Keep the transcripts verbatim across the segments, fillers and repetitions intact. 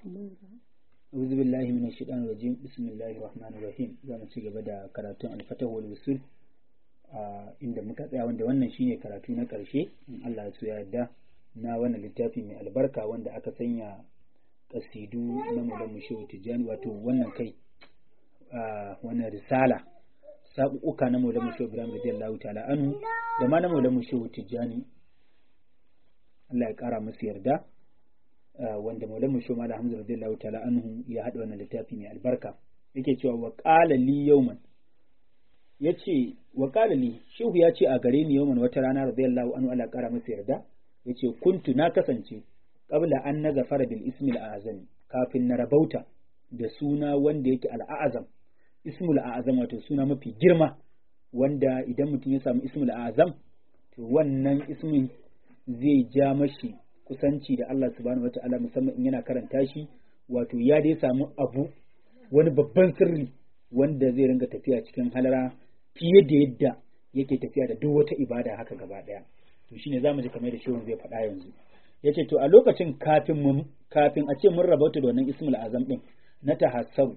أعوذ بالله من الشيطان الرجيم بسم الله الرحمن الرحيم zamu ci gaba da karatun al-fatah wal usul inda muka tsaya wanda wannan shine karatu na karshe in Allah ya so ya yarda na wannan littafi mai albarka wanda aka sanya kasidu na Maulana Shehu Tijjani wato wannan kai wannan risala sabuka na Maulana Shehu Ibrahim radiyallahu ta'ala anhu da ma na Maulana Shehu Tijjani Allah ya kara musu yarda wanda Maulana Shehu Malam Hamza radiyallahu ta'ala anhu ya hada wannan littafi mai albarka yake cewa wa qala li yawman yace wa qala li shehu ya ce a gare ni yawman wata rana radiyallahu anhu Allah ya kara masa yarda yace kuntu na kasance qabla an nazafara bil ismi al azam kafin na rabauta da suna wanda yake al azam ismul azam wato suna mafi girma wanda idan mutum ya samu ismul azam to wannan ismin zai ja mashi kusanci da Allah subhanahu wata'ala musamman in yana karanta shi wato ya dai samu abu wani babban sirri wanda zai ringa tafiya cikin halara fiye da yadda yake tafiya da duk wata ibada haka gaba daya to shine zamu ji kamar da shehun zai faɗa yanzu yace to a lokacin kafin mun kafin a ce mun rabauta da wannan ismul azam din na tahassab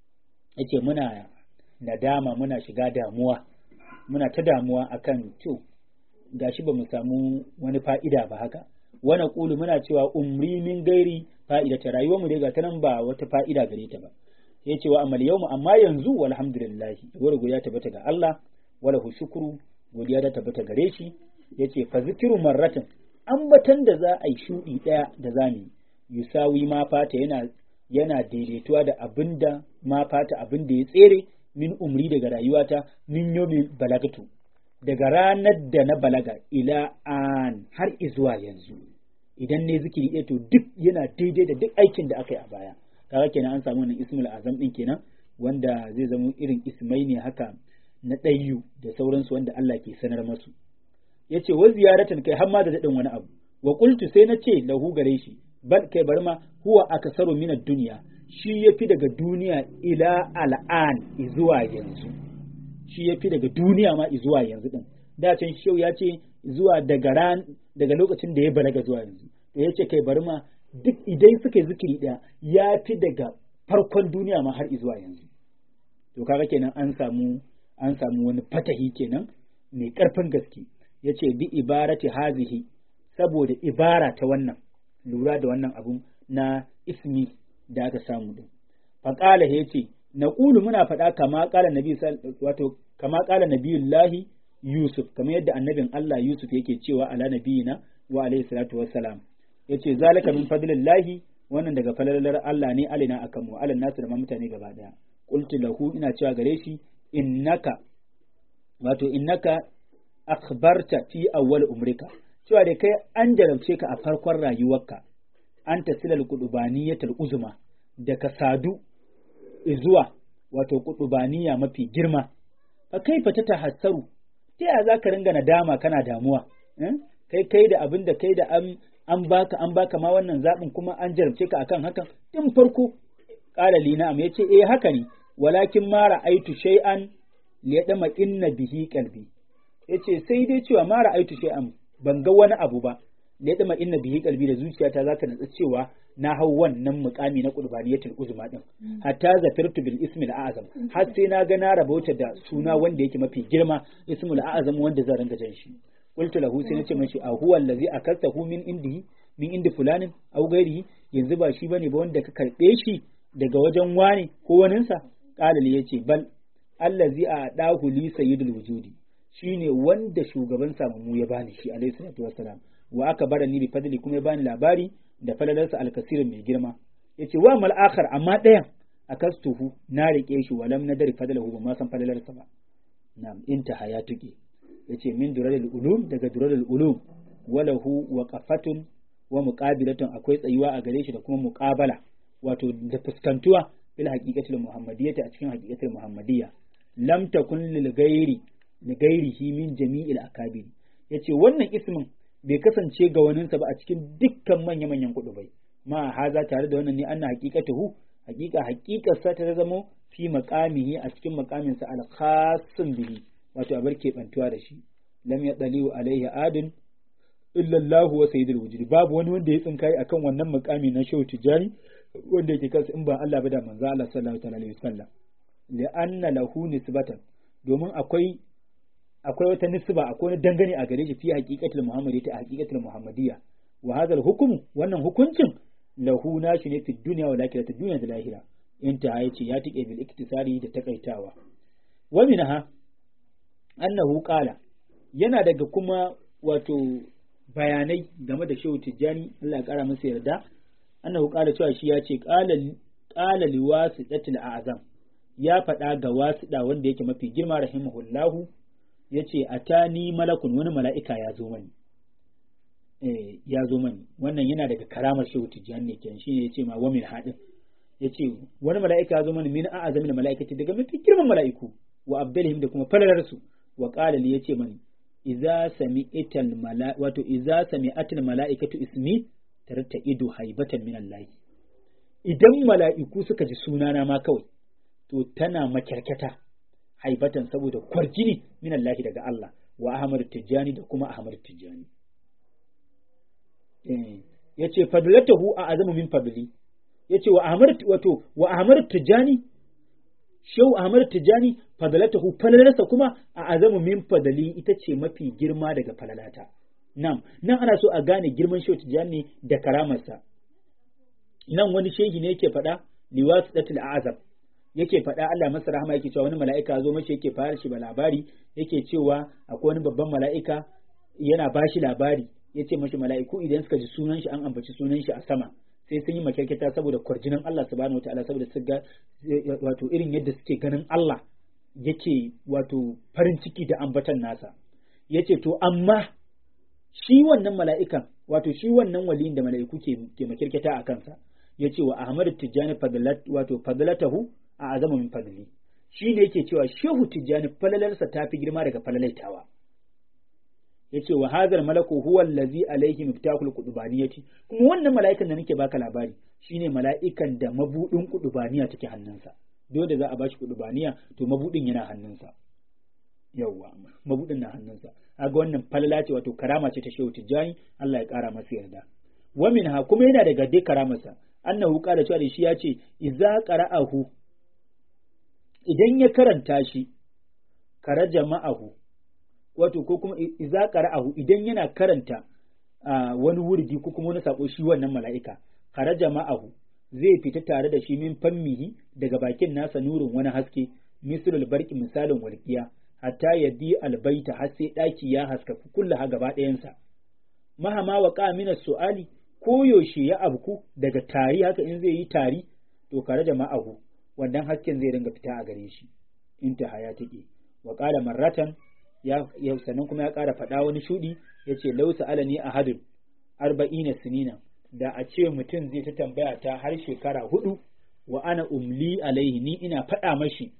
yace muna nadama muna shiga damuwa muna ta damuwa akan to gashi ba mu samu wani fa'ida ba haka wana ƙulu muna cewa umri min gairi fa'ida ta rayuwar mu dai ga ta nan ba wata fa'ida gare ta ba ya ce wa amal yawmu amma yanzu walhamdulillah wala godiya tabbata ga Allah wala hu shukru godiya da tabbata gare shi yace fa zikiru marratin ambatan da za a yi shudi daya da zamu yusawi ma fata yana yana daidaituwa da abinda ma fata abinda ya tsere min umri daga rayuwata min yomi balagatu daga ranar da na balaga ila an har izuwa yanzu idan ne zikiri ɗaya to duk yana daidai da duk aikin da aka yi a baya kaga kenan an samu wannan ismul azam din kenan wanda zai zama irin ismai ne haka na ɗayyu da sauransu wanda Allah ke sanar masu yace wa ziyaratan kai har ma da dadin wani abu wa qultu sai na ce lahu gare shi bal kai bar ma huwa akasaru min ad-dunya shi yafi daga duniya ila al'an izuwa yanzu shi yafi daga duniya ma izuwa yanzu din da can shehu ya ce zuwa daga ran daga lokacin da ya balaga zuwa yanzu to yace kai bari ma duk idan suka yi zikiri daya ya fi daga farkon duniya ma har zuwa yanzu to kaga kenan an samu an samu wani fatahi kenan mai karfin gaske yace bi ibarati hazihi saboda ibara ta wannan lura da wannan abun na ismi da aka samu din fa qala yace naqulu muna faɗa kama qala nabi wato kama qala nabiyullahi Yusuf kamar yadda annabin Allah Yusuf yake cewa ala nabiyina wa alayhi salatu wassalam yace zalika min fadlillahi wannan daga falalar Allah ne alina akan mu alan nasu da mutane gaba daya qultu lahu ina cewa gare shi innaka wato innaka akhbarta fi awwal umrika cewa da kai an jarabce ka a farkon rayuwarka an tasilal qudubaniyatul uzma da ka sadu zuwa wato qudubaniya mafi girma fa kaifa tatahassaru ta yaya za ka ringa nadama kana damuwa kai kai da abin da kai da an an baka an baka ma wannan zaɓin kuma an jarabce ka akan hakan tun farko qala li na'am yace eh haka ne walakin ma ra'aitu shay'an li yadma inna bihi qalbi yace sai dai cewa ma ra'aitu shay'an ban ga wani abu ba li yadma inna bihi qalbi da zuciyata za ta natsa cewa na hau wannan mukami na qurbaniyatul uzma din hatta zafirtu bil ismi al azam har sai na ga na rabauta da suna wanda yake mafi girma ismul azam wanda zan ranga jan shi qultu lahu sai nace mashi a huwa allazi akastahu min indihi min indi fulanin aw ghairihi yanzu ba shi bane ba wanda ka karbe shi daga wajen wani ko wanin sa qala li yace bal allazi adahu li sayyidul wujudi shine wanda shugaban samu ya bani shi alayhi salatu wassalam wa aka bara ni bi fadli kuma ya bani labari da falalarsa alkasirin mai girma yace wa mal akhar amma ɗayan akastuhu na rike shi walam nadari fadlahu ba ma san falalarsa ba na'am intaha ya tuke yace min durarul ulum daga durarul ulum walahu waqafatun wa muqabilatun akwai tsayuwa a gare shi da kuma muqabala wato da fuskantuwa bil haqiqatil muhammadiyyah a cikin haqiqatil muhammadiyya lam takun lil ghairi li ghairihi min jami'il akabir yace wannan ismin bai kasance ga waninsa ba a cikin dukkan manya-manyan kuɗubai ma haza tare da wannan ne anna haqiqatuhu haqiqa haqiqarsa ta zamo fi maqamihi a cikin maqaminsa al-khassun bihi wato abar keɓantuwa da shi lam yadaliu alaihi adin illa Allah wa sayyidul wujud babu wani wanda ya tsinkai akan wannan maqami na Shehu Tijani wanda yake kansa in ba Allah ba da manzo Allah sallallahu alaihi wasallam li anna lahu nisbatan domin akwai akwai wata nisba akwai wani dangane a gare shi fi haqiqatul muhammadiyya haqiqatul muhammadiyya wa hadha al-hukm wannan hukuncin lahu nashi ne fi dunya wa lakiratu dunya da lahira inta yace ya tike bil iktisari da takaitawa wa minha annahu qala yana daga kuma wato bayanai game da Shehu Tijjani Allah ya kara masa yarda annahu qala cewa shi ya ce qala qala liwasidatil a'zam ya faɗa ga wasida wanda yake mafi girma rahimahullahu yace atani malakun wani mala'ika ya zo mani eh ya zo mani wannan yana daga karamar Shehu Tijjani ne kenan shine yace ma wa min hadin yace wani mala'ika ya zo mani min a'zamil mala'ikati daga mafi girman mala'iku wa abdalihim da kuma falalarsu wa qala li yace mani idza sami'atal mala wato idza sami'atal mala'ikatu ismi tarta ido haibatan min Allah idan mala'iku suka ji sunana ma kawai to tana makyarkata haibatan saboda kwarjini min Allah daga Allah wa Ahmad Tijjani da kuma Ahmad Tijjani eh yace fadlatahu a azamu min fadli yace wa Ahmad wato wa Ahmad Tijjani Shehu Ahmad Tijjani fadalatahu falalarsa kuma a azamu min fadali ita ce mafi girma daga falalata. Nan, nan ana so a gane girman Shehu Tijjani da karamarsa. Nan wani shehi ne yake faɗa liwas datul azab yake faɗa Allah masa rahama yake cewa wani mala'ika zo mashi yake fara shi ba labari yake cewa akwai wani babban mala'ika yana bashi labari yace mashi mala'iku idan suka ji sunan shi an ambaci sunan shi a sama sai sun yi makyarketa saboda kwarjinin Allah subhanahu wataala saboda su ga wato irin yadda suke ganin Allah yake wato farin ciki da ambatan nasa yace to amma shi wannan mala'ikan wato shi wannan waliyin da mala'iku ke ke makyarketa a kansa yace wa Ahmad Tijjani fadlat wato fadlatahu a azama min fadli shi ne yake cewa Shehu Tijjani falalarsa ta fi girma daga falalaitawa yace wa hadhal malaku huwa allazi alayhi miftahul qudubaniyati kuma wannan mala'ikan da nake baka labari shine mala'ikan da mabudin qudubaniya take hannunsa dole za a bashi qudubaniya to mabudin yana hannunsa yawa mabudin na hannunsa kaga wannan falala ce wato karama ce ta Shehu Tijjani Allah ya kara masa yarda wa minha kuma yana daga dai karamarsa annahu qala cewa shi ya ce idza qara'ahu idan ya karanta shi kara jama'ahu wato ko kuma iza qara'ahu idan yana karanta wani wurdi ko kuma wani sako shi wannan mala'ika kharaja ma'ahu zai fita tare da shi min fammihi daga bakin nasa nurin wani haske mislul barqi misalin walqiya hatta yadi albaita har sai daki ya haska kullu ha gaba ɗayan sa mahama wa qamina su'ali ko yaushe ya abku daga tari haka in zai yi tari to kharaja ma'ahu wannan hasken zai ringa fita a gare shi inta haya take wa qala marratan ya sannan kuma ya ƙara faɗa wani shuɗi ya ce lausa alani a hadin arba'ina sinina da a ce mutum zai ta tambaya ta har shekara hudu wa ana umli alaihi ni ina faɗa mashi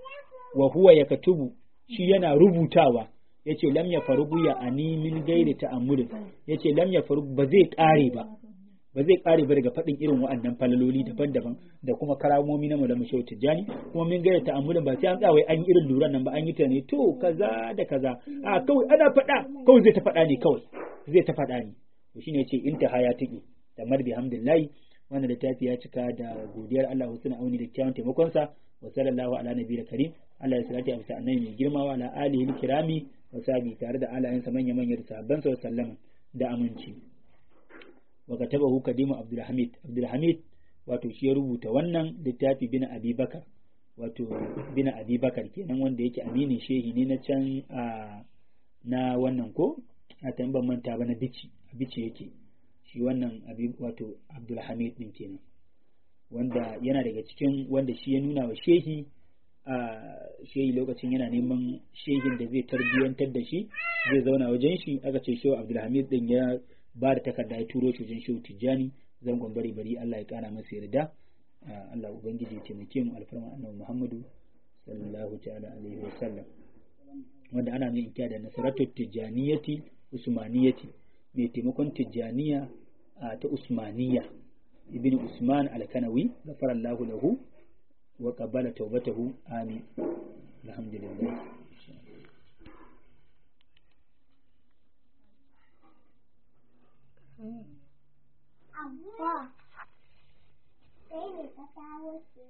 wa huwa ya katubu shi yana rubutawa ya ce lam ya faru ya ani min gairi ta'ammulin ya ce lam ya faru ba zai ƙare ba ba zai ƙare ba daga faɗin irin waɗannan falaloli daban-daban da kuma karamomi na Maulana Shehu Tijjani kuma min gaira ta'ammulin ba sai an tsawai an yi irin luran nan ba an yi ta ne to kaza da kaza a kawai ana faɗa kawai zai ta faɗa ne kawai zai ta faɗa ne to shine yace intaha ya tiki da marbi hamdulillah wannan littafi ya cika da godiyar Allah husna auni da kyawun taimakon sa wa sallallahu ala nabiyil karim Allah ya salati amsa annabi mai girma wa ala alihi kirami wa sabi tare da alayansa manya manya da sahabban sa sallama da aminci wa katabahu kadimu abdulhamid abdulhamid wato shi ya rubuta wannan littafi bin abi bakar wato bin abi bakar kenan wanda yake aminin shehi ne na can a na wannan ko a tan ban manta ba na bici bici yake shi wannan abi wato abdulhamid din kenan wanda yana daga cikin wanda shi ya nuna wa shehi a shehi lokacin yana neman shehin da zai tarbiyantar da shi zai zauna wajen shi aka ce shehu abdulhamid din ya ba da takarda ya turo shi wajen Shehu Tijjani zangon bari bari Allah ya kara masa yarda Allah ubangiji ya taimake mu alfarma annabi Muhammadu sallallahu ta'ala alaihi wa sallam wanda ana mai inkiya da nasaratu tijjaniyati usmaniyati mai taimakon tijjaniya ta usmaniya ibn usman al-kanawi ghafara Allahu lahu wa qabbala tawbatahu amin alhamdulillah Wow. ne ka kawo su